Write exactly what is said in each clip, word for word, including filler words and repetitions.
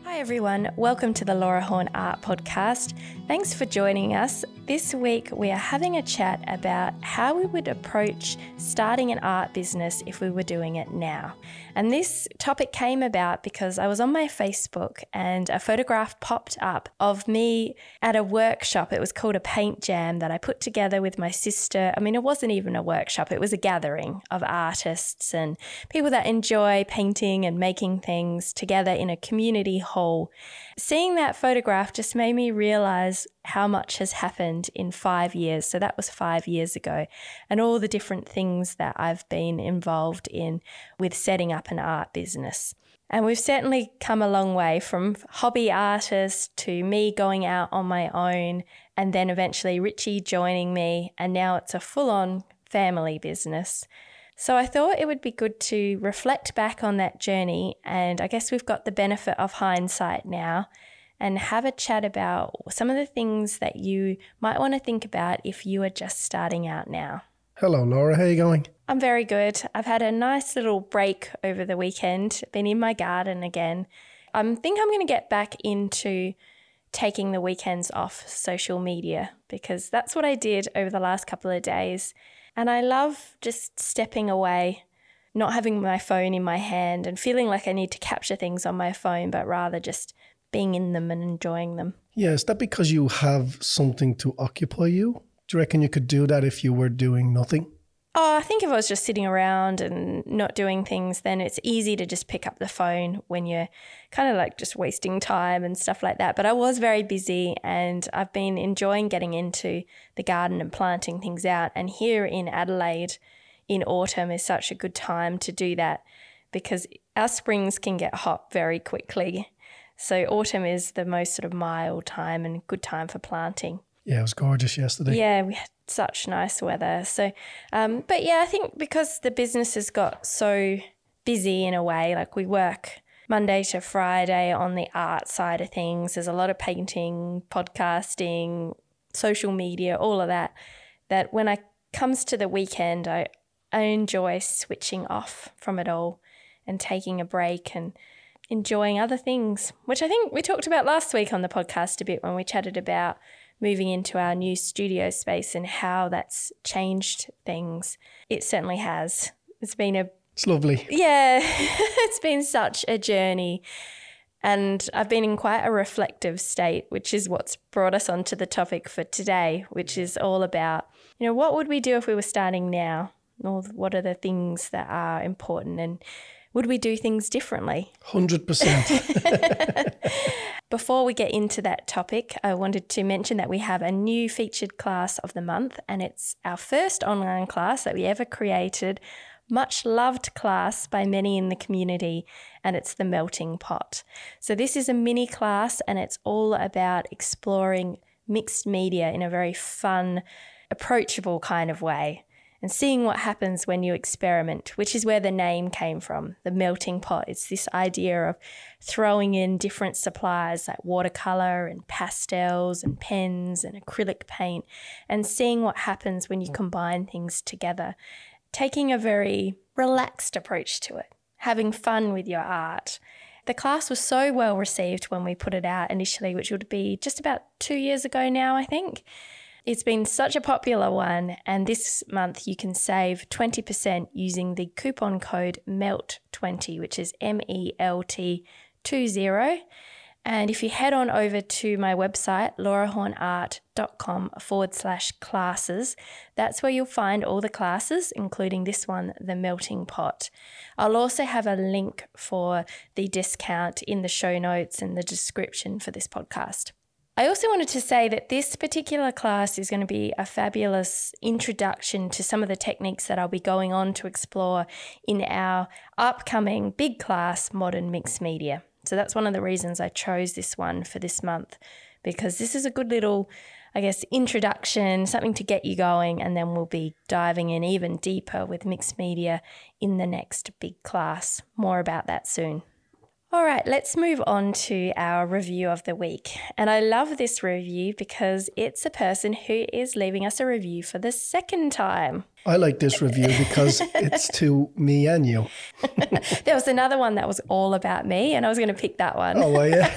Hi everyone, welcome to the Laura Horn Art Podcast. Thanks for joining us. This week we are having a chat about how we would approach starting an art business if we were doing it now. And this topic came about because I was on my Facebook and a photograph popped up of me at a workshop. It was called a paint jam that I put together with my sister. I mean, it wasn't even a workshop, it was a gathering of artists and people that enjoy painting and making things together in a community hall. Seeing that photograph just made me realize how much has happened in five years. So that was five years ago, and all the different things that I've been involved in with setting up an art business. And we've certainly come a long way from hobby artist to me going out on my own, and then eventually Richie joining me, and now it's a full-on family business. So I thought it would be good to reflect back on that journey, and I guess we've got the benefit of hindsight now, and have a chat about some of the things that you might want to think about if you are just starting out now. Hello, Laura. How are you going? I'm very good. I've had a nice little break over the weekend, been in my garden again. I think I'm going to get back into taking the weekends off social media, because that's what I did over the last couple of days. And I love just stepping away, not having my phone in my hand and feeling like I need to capture things on my phone, but rather just being in them and enjoying them. Yeah, is that because you have something to occupy you? Do you reckon you could do that if you were doing nothing? Oh, I think if I was just sitting around and not doing things, then it's easy to just pick up the phone when you're kind of like just wasting time and stuff like that. But I was very busy, and I've been enjoying getting into the garden and planting things out. And here in Adelaide in autumn is such a good time to do that, because our springs can get hot very quickly. So autumn is the most sort of mild time and good time for planting. Yeah, it was gorgeous yesterday. Yeah, we had such nice weather. So, um, but yeah, I think because the business has got so busy in a way, like we work Monday to Friday on the art side of things. There's a lot of painting, podcasting, social media, all of that, that when it comes to the weekend, I, I enjoy switching off from it all and taking a break and enjoying other things, which I think we talked about last week on the podcast a bit when we chatted about moving into our new studio space and how that's changed things. It certainly has. It's been a... It's lovely. Yeah, it's been such a journey. And I've been in quite a reflective state, which is what's brought us onto the topic for today, which is all about, you know, what would we do if we were starting now? Or what are the things that are important, and would we do things differently? one hundred percent. Before we get into that topic, I wanted to mention that we have a new featured class of the month, and it's our first online class that we ever created, much loved class by many in the community, and it's the Melting Pot. So this is a mini class, and it's all about exploring mixed media in a very fun, approachable kind of way, and seeing what happens when you experiment, which is where the name came from, the melting pot. It's this idea of throwing in different supplies like watercolour and pastels and pens and acrylic paint, and seeing what happens when you combine things together, taking a very relaxed approach to it, having fun with your art. The class was so well received when we put it out initially, which would be just about two years ago now, I think. It's been such a popular one, and this month you can save twenty percent using the coupon code M E L T twenty, which is M E L T twenty. And if you head on over to my website, laurahornart.com forward slash classes, that's where you'll find all the classes, including this one, The Melting Pot. I'll also have a link for the discount in the show notes and the description for this podcast. I also wanted to say that this particular class is going to be a fabulous introduction to some of the techniques that I'll be going on to explore in our upcoming big class, Modern Mixed Media. So that's one of the reasons I chose this one for this month, because this is a good little, I guess, introduction, something to get you going, and then we'll be diving in even deeper with mixed media in the next big class. More about that soon. All right, let's move on to our review of the week. And I love this review because it's a person who is leaving us a review for the second time. I like this review because it's to me and you. There was another one that was all about me, and I was going to pick that one. Oh, well, yeah.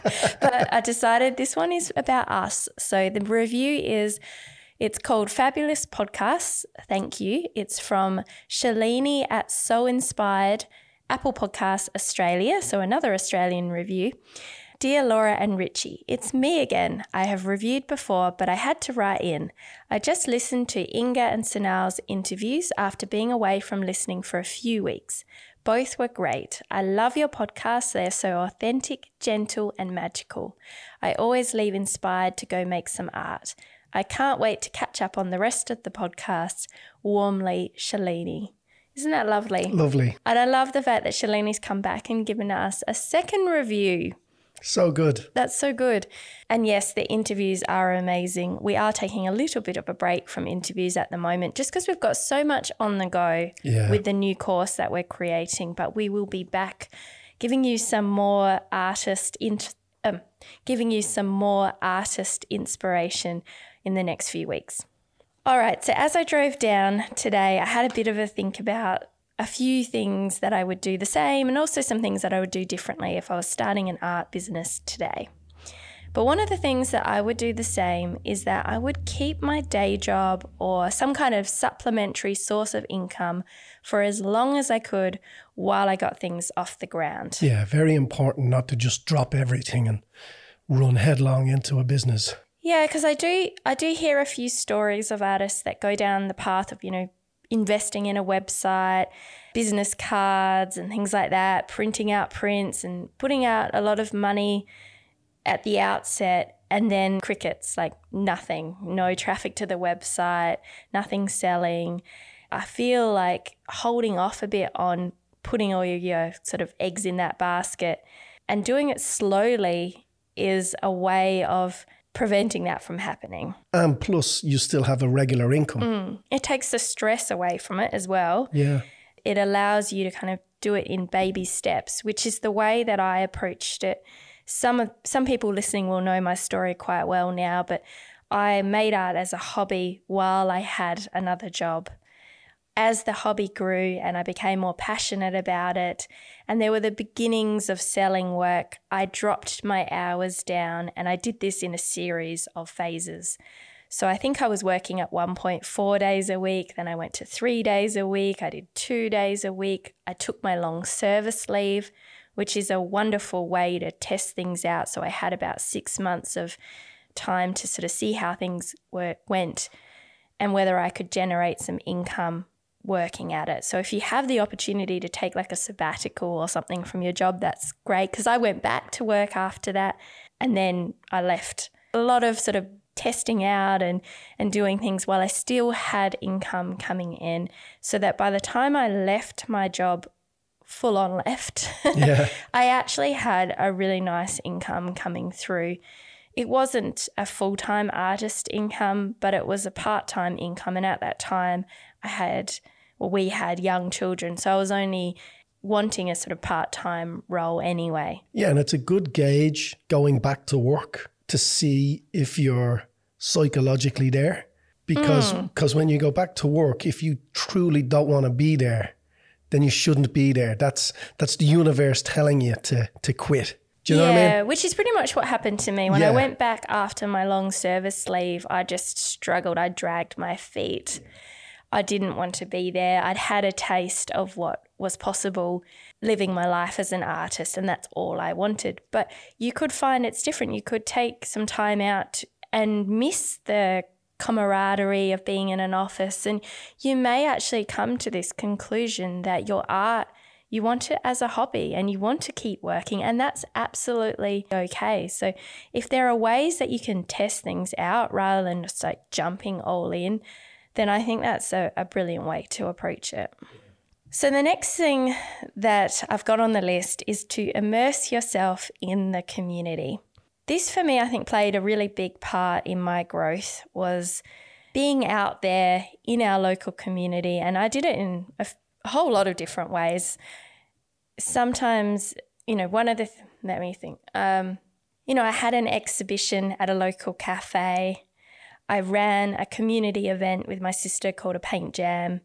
But I decided this one is about us. So the review is, it's called Fabulous Podcasts. Thank you. It's from Shalini at So Inspired, Apple Podcasts Australia, so another Australian review. Dear Laura and Richie, it's me again. I have reviewed before, but I had to write in. I just listened to Inga and Sunal's interviews after being away from listening for a few weeks. Both were great. I love your podcasts. They are so authentic, gentle, and magical. I always leave inspired to go make some art. I can't wait to catch up on the rest of the podcasts. Warmly, Shalini. Isn't that lovely? Lovely. And I love the fact that Shalini's come back and given us a second review. So good. That's so good. And yes, the interviews are amazing. We are taking a little bit of a break from interviews at the moment just because we've got so much on the go Yeah. with the new course that we're creating. But we will be back giving you some more artist in, um, giving you some more artist inspiration in the next few weeks. All right, so as I drove down today, I had a bit of a think about a few things that I would do the same and also some things that I would do differently if I was starting an art business today. But one of the things that I would do the same is that I would keep my day job or some kind of supplementary source of income for as long as I could while I got things off the ground. Yeah, very important not to just drop everything and run headlong into a business. Yeah, because I do I do hear a few stories of artists that go down the path of, you know, investing in a website, business cards and things like that, printing out prints and putting out a lot of money at the outset, and then crickets, like nothing, no traffic to the website, nothing selling. I feel like holding off a bit on putting all your, your sort of eggs in that basket and doing it slowly is a way of preventing that from happening. And plus, you still have a regular income. Mm. It takes the stress away from it as well. Yeah. It allows you to kind of do it in baby steps, which is the way that I approached it. Some of, some people listening will know my story quite well now, but I made art as a hobby while I had another job. As the hobby grew and I became more passionate about it, and there were the beginnings of selling work, I dropped my hours down, and I did this in a series of phases. So I think I was working at one point four days a week, then I went to three days a week, I did two days a week. I took my long service leave, which is a wonderful way to test things out. So I had about six months of time to sort of see how things were, went and whether I could generate some income working at it. So if you have the opportunity to take like a sabbatical or something from your job, that's great, because I went back to work after that and then I left. A lot of sort of testing out and, and doing things while I still had income coming in, so that by the time I left my job, full on left, Yeah. I actually had a really nice income coming through. It wasn't a full-time artist income, but it was a part-time income. And at that time I had, well, we had young children. So I was only wanting a sort of part-time role anyway. Yeah, and it's a good gauge going back to work to see if you're psychologically there. Because Mm. because when you go back to work, if you truly don't want to be there, then you shouldn't be there. That's that's the universe telling you to to quit. Do you know yeah, what I mean? which is pretty much what happened to me. When Yeah. I went back after my long service leave, I just struggled. I dragged my feet. I didn't want to be there. I'd had a taste of what was possible living my life as an artist, and that's all I wanted. But you could find it's different. You could take some time out and miss the camaraderie of being in an office, and you may actually come to this conclusion that your art, you want it as a hobby and you want to keep working, and that's absolutely okay. So if there are ways that you can test things out rather than just like jumping all in, then I think that's a, a brilliant way to approach it. So the next thing that I've got on the list is to immerse yourself in the community. This for me, I think, played a really big part in my growth, was being out there in our local community. And I did it in a, a whole lot of different ways. Sometimes you know, one of the, th- let me think, um, you know, I had an exhibition at a local cafe. I ran a community event with my sister called a paint jam.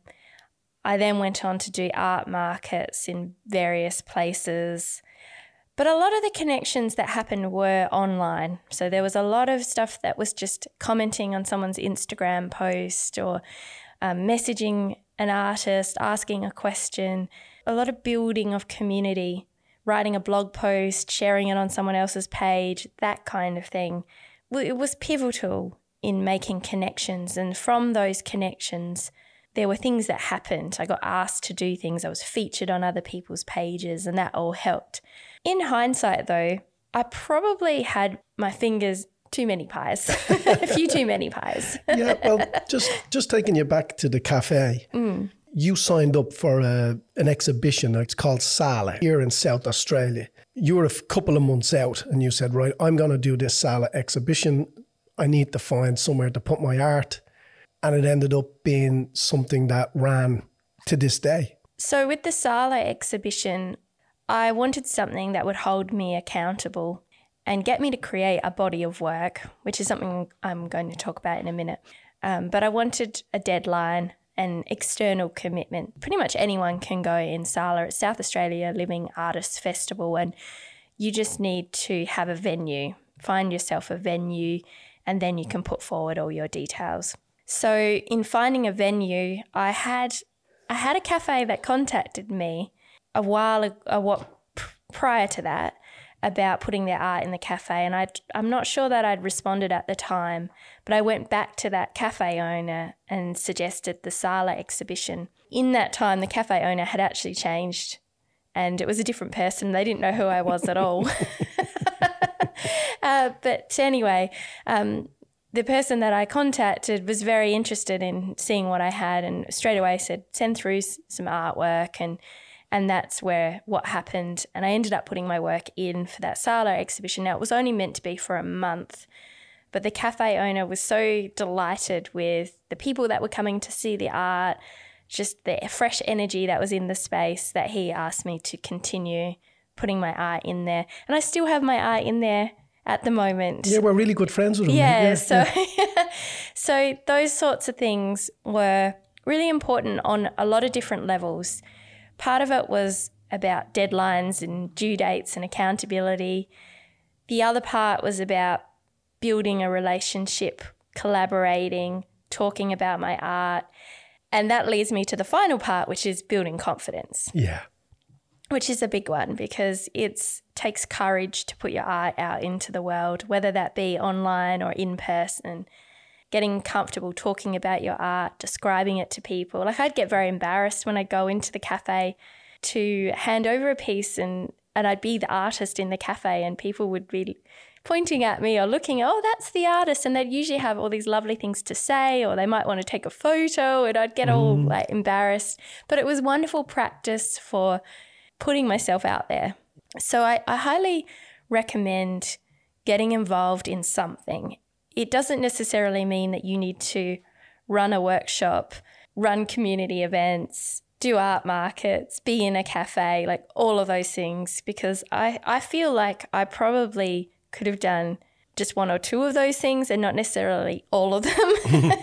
I then went on to do art markets in various places. But a lot of the connections that happened were online. So there was a lot of stuff that was just commenting on someone's Instagram post or um, messaging an artist, asking a question, a lot of building of community, writing a blog post, sharing it on someone else's page, that kind of thing. It was pivotal in making connections. And from those connections, there were things that happened. I got asked to do things. I was featured on other people's pages, and that all helped. In hindsight, though, I probably had my fingers too many pies, a few too many pies. Yeah, well, just just taking you back to the cafe. Mm. You signed up for a, an exhibition. It's called Sala here in South Australia. You were a couple of months out, and you said, right, I'm going to do this Sala exhibition. I need to find somewhere to put my art. And it ended up being something that ran to this day. So with the Sala exhibition, I wanted something that would hold me accountable and get me to create a body of work, which is something I'm going to talk about in a minute. Um, but I wanted a deadline and external commitment. Pretty much anyone can go in Sala. It's South Australia Living Artists Festival, and you just need to have a venue. Find yourself a venue, and then you can put forward all your details. So in finding a venue, I had I had a cafe that contacted me a while a what prior to that about putting their art in the cafe, and I I'm not sure that I'd responded at the time, but I went back to that cafe owner and suggested the Sala exhibition. In that time, the cafe owner had actually changed, and it was a different person. They didn't know who I was at all. uh, but anyway. Um, The person that I contacted was very interested in seeing what I had, and straight away said, send through some artwork, and and that's where what happened. And I ended up putting my work in for that Sala exhibition. Now, it was only meant to be for a month, but the cafe owner was so delighted with the people that were coming to see the art, just the fresh energy that was in the space, that he asked me to continue putting my art in there. And I still have my art in there at the moment. Yeah, we're really good friends with him. Yeah, yeah so yeah. So those sorts of things were really important on a lot of different levels. Part of it was about deadlines and due dates and accountability. The other part was about building a relationship, collaborating, talking about my art. And that leads me to the final part, which is building confidence. Yeah. Which is a big one, because it takes courage to put your art out into the world, whether that be online or in person. Getting comfortable talking about your art, describing it to people. Like, I'd get very embarrassed when I'd go into the cafe to hand over a piece, and, and I'd be the artist in the cafe, and people would be pointing at me or looking, oh, that's the artist. And they'd usually have all these lovely things to say, or they might want to take a photo, and I'd get mm. all like embarrassed. But it was wonderful practice for putting myself out there. So I, I highly recommend getting involved in something. It doesn't necessarily mean that you need to run a workshop, run community events, do art markets, be in a cafe, like all of those things, because I, I feel like I probably could have done just one or two of those things and not necessarily all of them.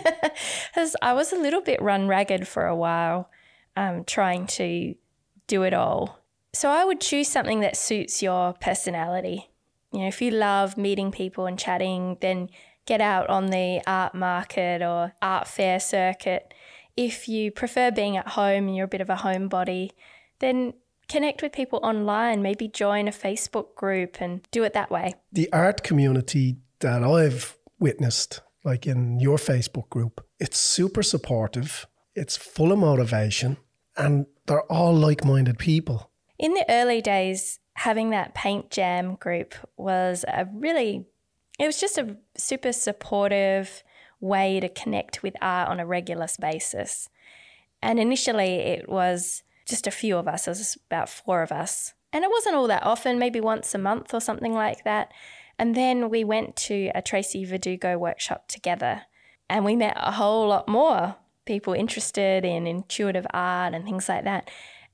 Because I was a little bit run ragged for a while, um, trying to do it all. So I would choose something that suits your personality. You know, if you love meeting people and chatting, then get out on the art market or art fair circuit. If you prefer being at home and you're a bit of a homebody, then connect with people online, maybe join a Facebook group and do it that way. The art community that I've witnessed, like in your Facebook group, it's super supportive, it's full of motivation, and they're all like-minded people. In the early days, having that paint jam group was a really, it was just a super supportive way to connect with art on a regular basis. And initially it was just a few of us, it was about four of us. And it wasn't all that often, maybe once a month or something like that. And then we went to a Tracy Verdugo workshop together, and we met a whole lot more people interested in intuitive art and things like that.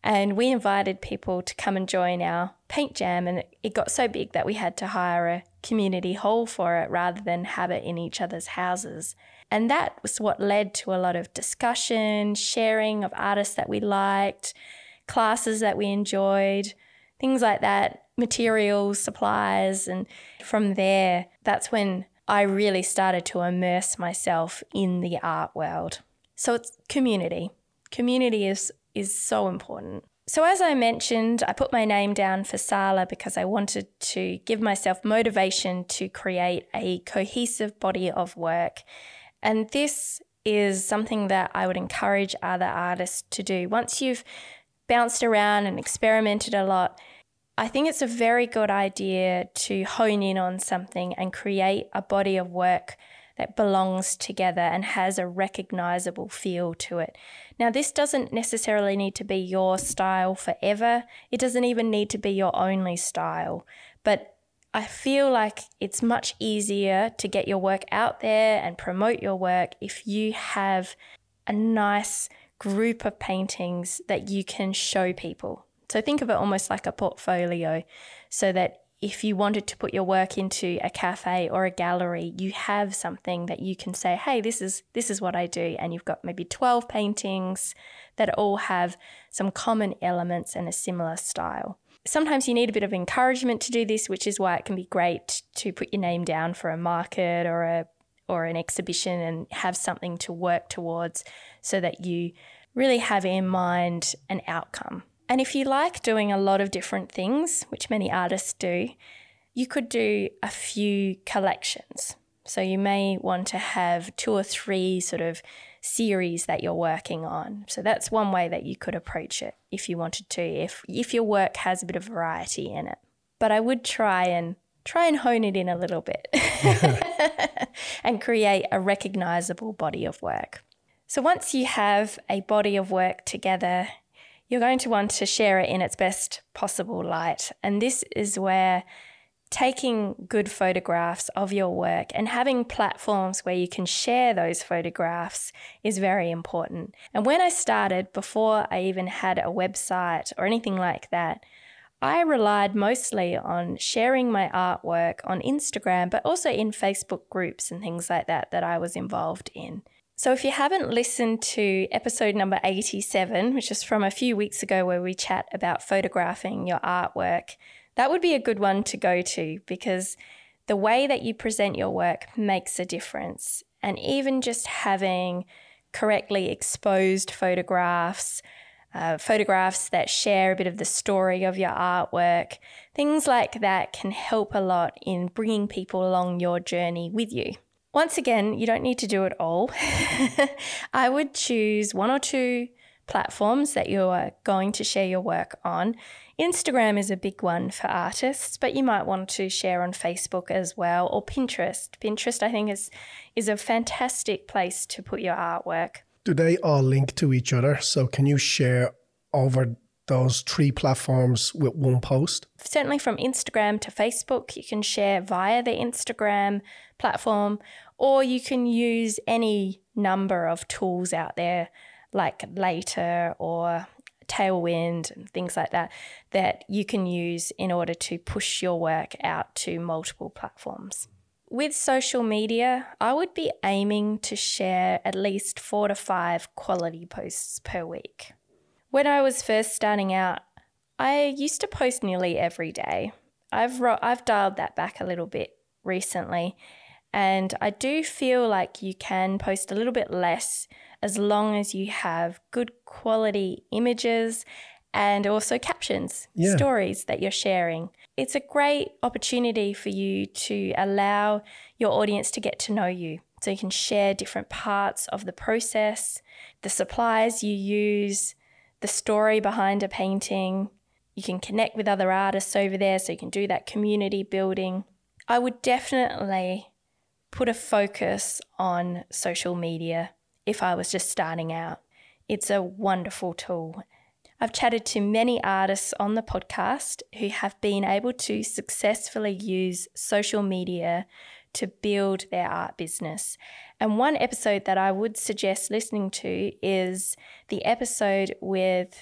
And we invited people to come and join our paint jam, and it got so big that we had to hire a community hall for it rather than have it in each other's houses. And that was what led to a lot of discussion, sharing of artists that we liked, classes that we enjoyed, things like that, materials, supplies. And from there, that's when I really started to immerse myself in the art world. So it's community. Community is is so important. So as I mentioned, I put my name down for Sala because I wanted to give myself motivation to create a cohesive body of work. And this is something that I would encourage other artists to do. Once you've bounced around and experimented a lot, I think it's a very good idea to hone in on something and create a body of work that belongs together and has a recognizable feel to it. Now, this doesn't necessarily need to be your style forever. It doesn't even need to be your only style. But I feel like it's much easier to get your work out there and promote your work if you have a nice group of paintings that you can show people. So think of it almost like a portfolio, so that if you wanted to put your work into a cafe or a gallery, you have something that you can say, hey, this is this is what I do. And you've got maybe twelve paintings that all have some common elements and a similar style. Sometimes you need a bit of encouragement to do this, which is why it can be great to put your name down for a market or a or an exhibition and have something to work towards so that you really have in mind an outcome. And if you like doing a lot of different things, which many artists do, you could do a few collections. So you may want to have two or three sort of series that you're working on. So that's one way that you could approach it if you wanted to, if if your work has a bit of variety in it. But I would try and try and hone it in a little bit and create a recognizable body of work. So once you have a body of work together, you're going to want to share it in its best possible light. And this is where taking good photographs of your work and having platforms where you can share those photographs is very important. And when I started, before I even had a website or anything like that, I relied mostly on sharing my artwork on Instagram, but also in Facebook groups and things like that that I was involved in. So if you haven't listened to episode number eighty-seven, which is from a few weeks ago where we chat about photographing your artwork, that would be a good one to go to because the way that you present your work makes a difference. And even just having correctly exposed photographs, uh, photographs that share a bit of the story of your artwork, things like that can help a lot in bringing people along your journey with you. Once again, you don't need to do it all. I would choose one or two platforms that you are going to share your work on. Instagram is a big one for artists, but you might want to share on Facebook as well, or Pinterest. Pinterest, I think, is, is a fantastic place to put your artwork. Do they all link to each other? So can you share over those three platforms with one post? Certainly from Instagram to Facebook, you can share via the Instagram platform, or you can use any number of tools out there like Later or Tailwind and things like that, that you can use in order to push your work out to multiple platforms. With social media, I would be aiming to share at least four to five quality posts per week. When I was first starting out, I used to post nearly every day. I've ro- I've dialed that back a little bit recently, and I do feel like you can post a little bit less as long as you have good quality images and also captions, yeah. stories that you're sharing. It's a great opportunity for you to allow your audience to get to know you. So you can share different parts of the process, the supplies you use, the story behind a painting. You can connect with other artists over there, so you can do that community building. I would definitely put a focus on social media if I was just starting out. It's a wonderful tool. I've chatted to many artists on the podcast who have been able to successfully use social media to build their art business. And one episode that I would suggest listening to is the episode with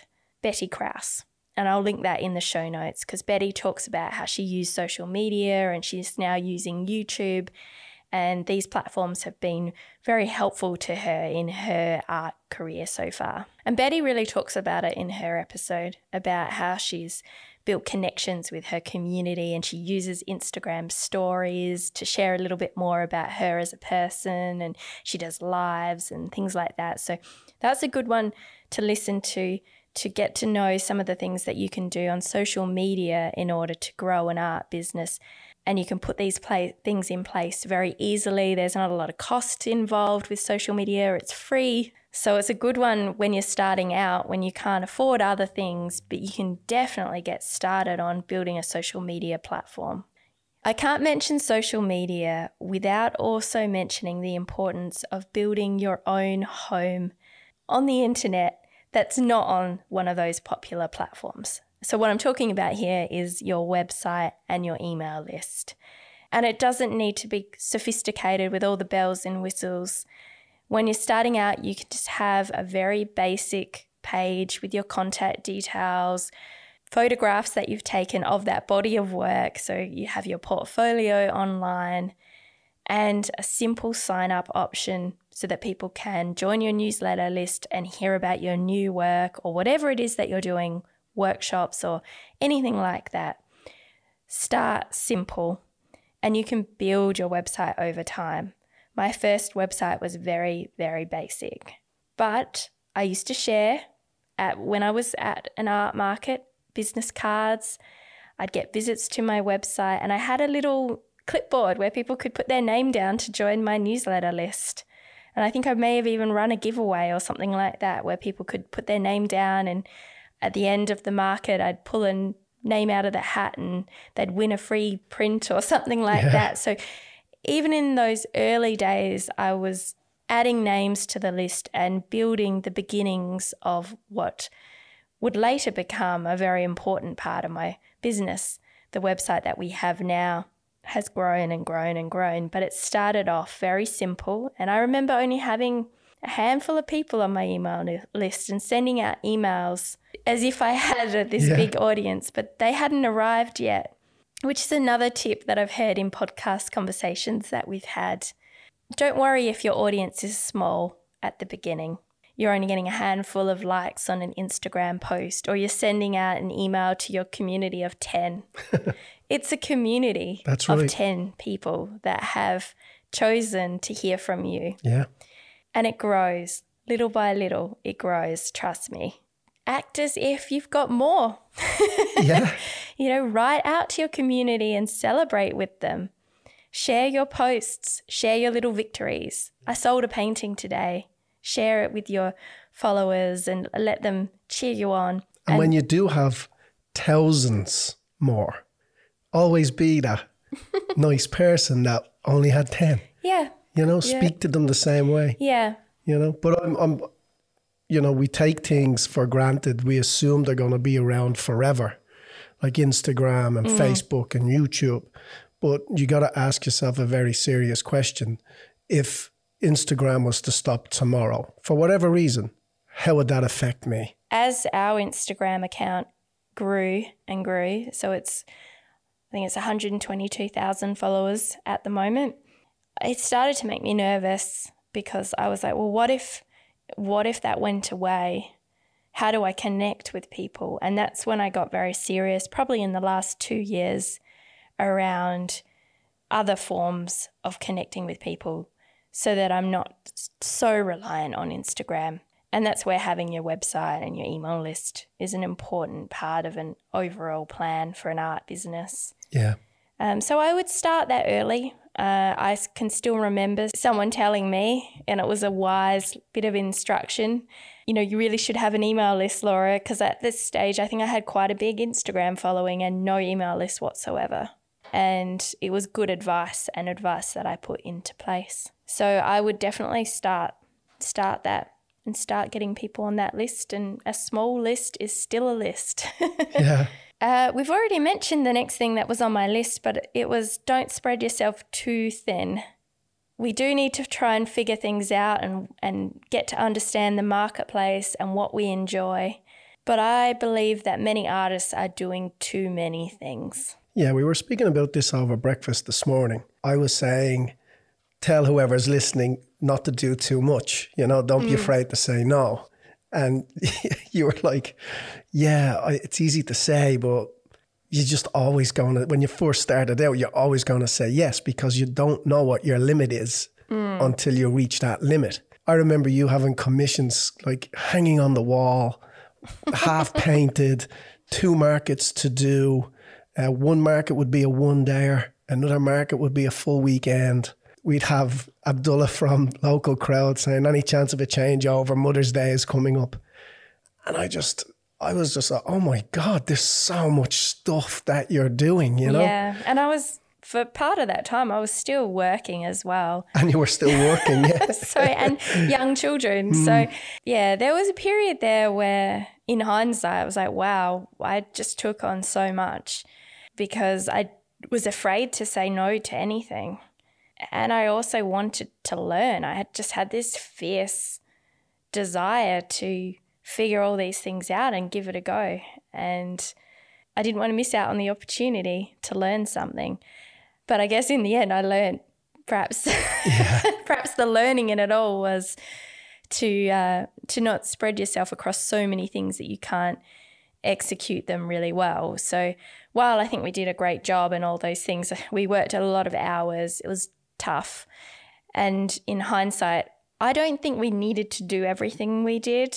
Betty Krause. And I'll link that in the show notes because Betty talks about how she used social media and she's now using YouTube. And these platforms have been very helpful to her in her art career so far. And Betty really talks about it in her episode about how she's built connections with her community and she uses Instagram stories to share a little bit more about her as a person, and she does lives and things like that. So that's a good one to listen to to get to know some of the things that you can do on social media in order to grow an art business. And you can put these play- things in place very easily. There's not a lot of cost involved with social media. It's free. So it's a good one when you're starting out, when you can't afford other things, but you can definitely get started on building a social media platform. I can't mention social media without also mentioning the importance of building your own home on the internet that's not on one of those popular platforms. So what I'm talking about here is your website and your email list. And it doesn't need to be sophisticated with all the bells and whistles. When you're starting out, you can just have a very basic page with your contact details, photographs that you've taken of that body of work. So you have your portfolio online and a simple sign-up option so that people can join your newsletter list and hear about your new work or whatever it is that you're doing, workshops or anything like that. Start simple and you can build your website over time. My first website was very, very basic, but I used to share at when I was at an art market, business cards. I'd get visits to my website and I had a little clipboard where people could put their name down to join my newsletter list. And I think I may have even run a giveaway or something like that where people could put their name down, and at the end of the market, I'd pull a name out of the hat and they'd win a free print or something like yeah. that. So even in those early days, I was adding names to the list and building the beginnings of what would later become a very important part of my business. The website that we have now has grown and grown and grown, but it started off very simple. And I remember only having a handful of people on my email list and sending out emails as if I had this yeah. big audience, but they hadn't arrived yet, which is another tip that I've heard in podcast conversations that we've had. Don't worry if your audience is small at the beginning. You're only getting a handful of likes on an Instagram post, or you're sending out an email to your community of ten. It's a community That's right. of ten people that have chosen to hear from you. Yeah. And it grows. Little by little, it grows, trust me. Act as if you've got more. Yeah. You know, write out to your community and celebrate with them. Share your posts. Share your little victories. I sold a painting today. Share it with your followers and let them cheer you on. And, and when you do have thousands more, always be that nice person that only had ten. Yeah. You know, speak yeah. to them the same way. Yeah. You know, but I'm, I'm, you know, we take things for granted. We assume they're going to be around forever, like Instagram and mm. Facebook and YouTube. But you got to ask yourself a very serious question. If Instagram was to stop tomorrow, for whatever reason, how would that affect me? As our Instagram account grew and grew, so it's, I think it's one hundred twenty-two thousand followers at the moment, it started to make me nervous because I was like, well, what if, what if that went away? How do I connect with people? And that's when I got very serious, probably in the last two years, around other forms of connecting with people so that I'm not so reliant on Instagram. And that's where having your website and your email list is an important part of an overall plan for an art business. Yeah. Um, so I would start that early. Uh, I can still remember someone telling me, and it was a wise bit of instruction, you know, you really should have an email list, Laura, because at this stage I think I had quite a big Instagram following and no email list whatsoever. And it was good advice and advice that I put into place. So I would definitely start start that and start getting people on that list. And a small list is still a list. Yeah. Uh, we've already mentioned the next thing that was on my list, but it was don't spread yourself too thin. We do need to try and figure things out and, and get to understand the marketplace and what we enjoy. But I believe that many artists are doing too many things. Yeah, we were speaking about this over breakfast this morning. I was saying, tell whoever's listening not to do too much. You know, don't mm. be afraid to say no. And you were like, yeah, I, it's easy to say, but you're just always going to, when you first started out, you're always going to say yes because you don't know what your limit is mm. until you reach that limit. I remember you having commissions like hanging on the wall, half painted, two markets to do. Uh, one market would be a one dayer, another market would be a full weekend. We'd have Abdullah from Local Crowd saying, any chance of a changeover, Mother's Day is coming up. And I just, I was just like, oh my God, there's so much stuff that you're doing, you know? Yeah, and I was, for part of that time, I was still working as well. And you were still working, yeah. so, and young children. Mm. So, yeah, there was a period there where, in hindsight, I was like, wow, I just took on so much because I was afraid to say no to anything. And I also wanted to learn. I had just had this fierce desire to figure all these things out and give it a go. And I didn't want to miss out on the opportunity to learn something. But I guess in the end I learned perhaps yeah. perhaps the learning in it all was to uh, to not spread yourself across so many things that you can't execute them really well. So while I think we did a great job and all those things, we worked a lot of hours. It was tough. And in hindsight, I don't think we needed to do everything we did.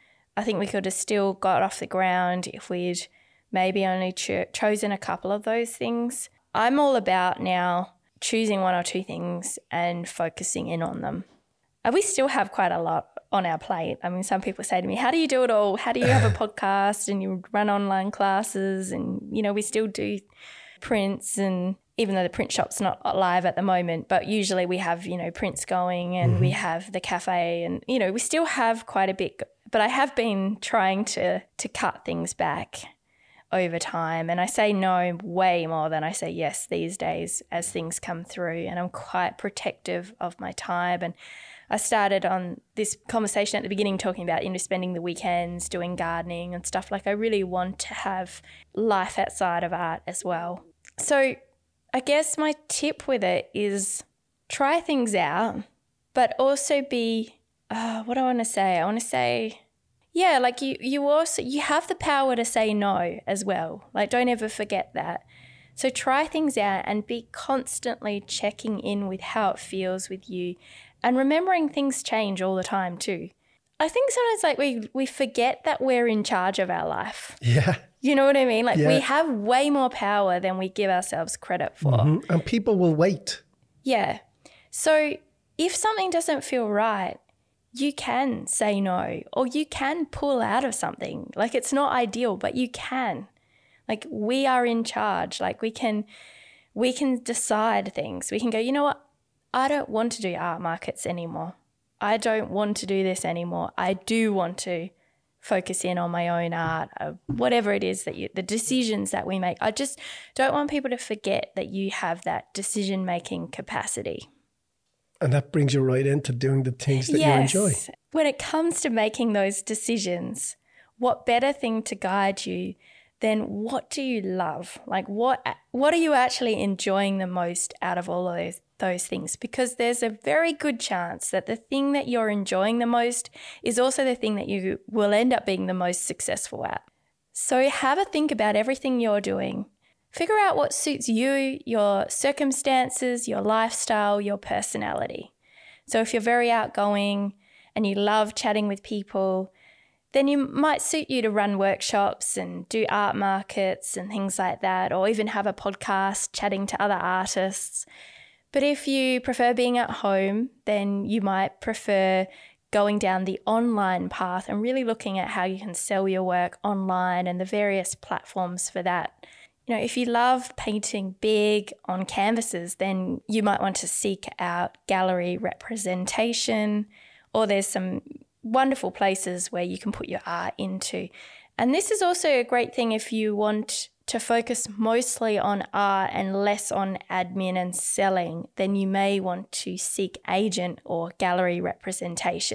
I think we could have still got off the ground if we'd maybe only cho- chosen a couple of those things. I'm all about now choosing one or two things and focusing in on them. And we still have quite a lot on our plate. I mean, some people say to me, how do you do it all? How do you have a podcast and you run online classes? And, you know, we still do prints, and even though the print shop's not live at the moment, but usually we have, you know, prints going and mm-hmm. we have the cafe and, you know, we still have quite a bit. But I have been trying to to cut things back over time. And I say no way more than I say yes these days as things come through. And I'm quite protective of my time. And I started on this conversation at the beginning talking about, you know, spending the weekends doing gardening and stuff. Like I really want to have life outside of art as well. So I guess my tip with it is try things out, but also be, uh, what do I want to say? I want to say, yeah, like you, you also, you have the power to say no as well. Like don't ever forget that. So try things out and be constantly checking in with how it feels with you and remembering things change all the time too. I think sometimes like we, we forget that we're in charge of our life. Yeah. You know what I mean? Like yeah. we have way more power than we give ourselves credit for. Mm-hmm. And people will wait. Yeah. So if something doesn't feel right, you can say no or you can pull out of something. Like it's not ideal, but you can. Like we are in charge. Like we can, we can decide things. We can go, you know what? I don't want to do art markets anymore. I don't want to do this anymore. I do want to focus in on my own art, uh, whatever it is that you, the decisions that we make. I just don't want people to forget that you have that decision-making capacity. And that brings you right into doing the things that yes. you enjoy. When it comes to making those decisions, what better thing to guide you than what do you love? Like what what are you actually enjoying the most out of all of those those things? Because there's a very good chance that the thing that you're enjoying the most is also the thing that you will end up being the most successful at. So have a think about everything you're doing. Figure out what suits you, your circumstances, your lifestyle, your personality. So if you're very outgoing and you love chatting with people, then you might suit you to run workshops and do art markets and things like that, or even have a podcast chatting to other artists. But if you prefer being at home, then you might prefer going down the online path and really looking at how you can sell your work online and the various platforms for that. You know, if you love painting big on canvases, then you might want to seek out gallery representation, or there's some wonderful places where you can put your art into. And this is also a great thing if you want to focus mostly on art and less on admin and selling, then you may want to seek agent or gallery representation.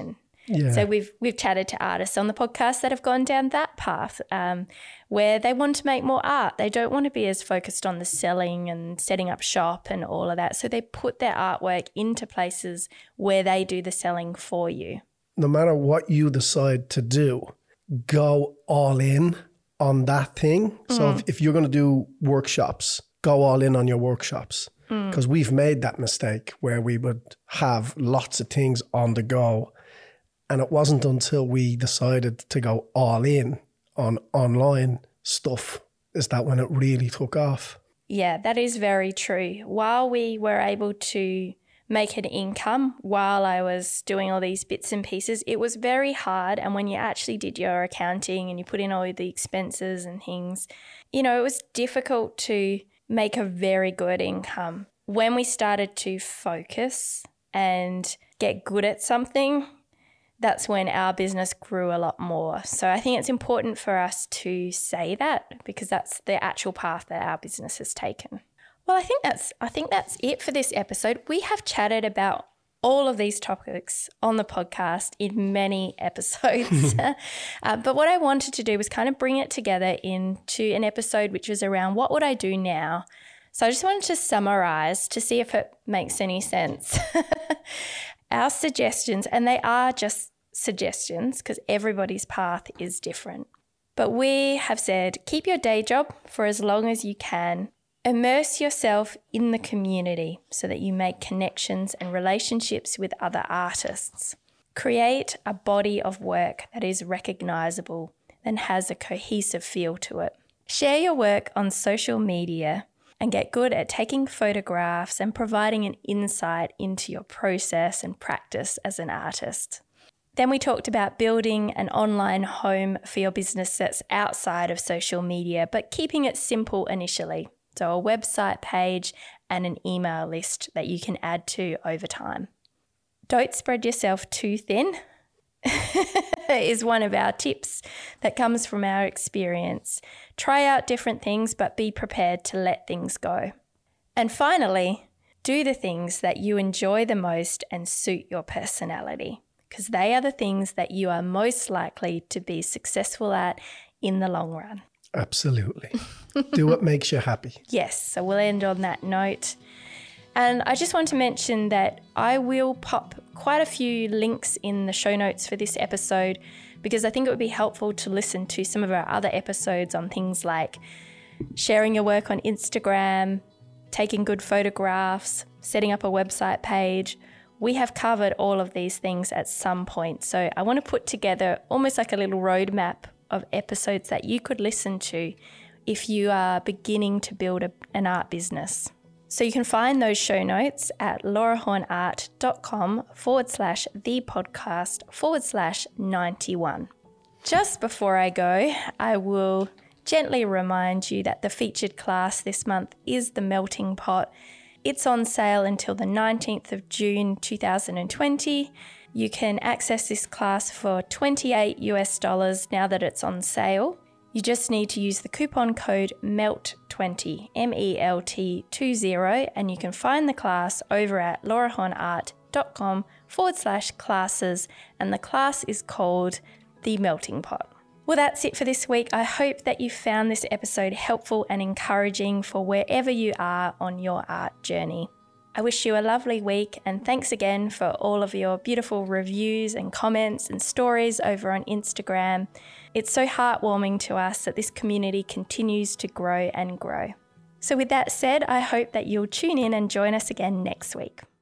Yeah. So we've we've chatted to artists on the podcast that have gone down that path, um, where they want to make more art. They don't want to be as focused on the selling and setting up shop and all of that. So they put their artwork into places where they do the selling for you. No matter what you decide to do, go all in on that thing. So mm. if, if you're going to do workshops, go all in on your workshops. Because mm. we've made that mistake where we would have lots of things on the go. And it wasn't until we decided to go all in on online stuff is that when it really took off. Yeah, that is very true. While we were able to make an income while I was doing all these bits and pieces, it was very hard. And when you actually did your accounting and you put in all the expenses and things, you know, it was difficult to make a very good income. When we started to focus and get good at something, that's when our business grew a lot more. So I think it's important for us to say that because that's the actual path that our business has taken. Well, I think that's I think that's it for this episode. We have chatted about all of these topics on the podcast in many episodes. uh, but what I wanted to do was kind of bring it together into an episode which was around what would I do now? So I just wanted to summarize to see if it makes any sense. Our suggestions, and they are just suggestions because everybody's path is different. But we have said keep your day job for as long as you can. Immerse yourself in the community so that you make connections and relationships with other artists. Create a body of work that is recognizable and has a cohesive feel to it. Share your work on social media and get good at taking photographs and providing an insight into your process and practice as an artist. Then we talked about building an online home for your business that's outside of social media, but keeping it simple initially. So a website page and an email list that you can add to over time. Don't spread yourself too thin is one of our tips that comes from our experience. Try out different things, but be prepared to let things go. And finally, do the things that you enjoy the most and suit your personality, because they are the things that you are most likely to be successful at in the long run. Absolutely. Do what makes you happy. Yes, so we'll end on that note. And I just want to mention that I will pop quite a few links in the show notes for this episode because I think it would be helpful to listen to some of our other episodes on things like sharing your work on Instagram, taking good photographs, setting up a website page. We have covered all of these things at some point. So I want to put together almost like a little roadmap of episodes that you could listen to if you are beginning to build a, an art business. So you can find those show notes at laurahornart.com forward slash the podcast forward slash 91. Just before I go, I will gently remind you that the featured class this month is The Melting Pot. It's on sale until the nineteenth of June two thousand twenty. You can access this class for twenty-eight US dollars now that it's on sale. You just need to use the coupon code melt twenty, M E L T twenty, and you can find the class over at laurahornart.com forward slash classes, and the class is called The Melting Pot. Well, that's it for this week. I hope that you found this episode helpful and encouraging for wherever you are on your art journey. I wish you a lovely week, and thanks again for all of your beautiful reviews and comments and stories over on Instagram. It's so heartwarming to us that this community continues to grow and grow. So with that said, I hope that you'll tune in and join us again next week.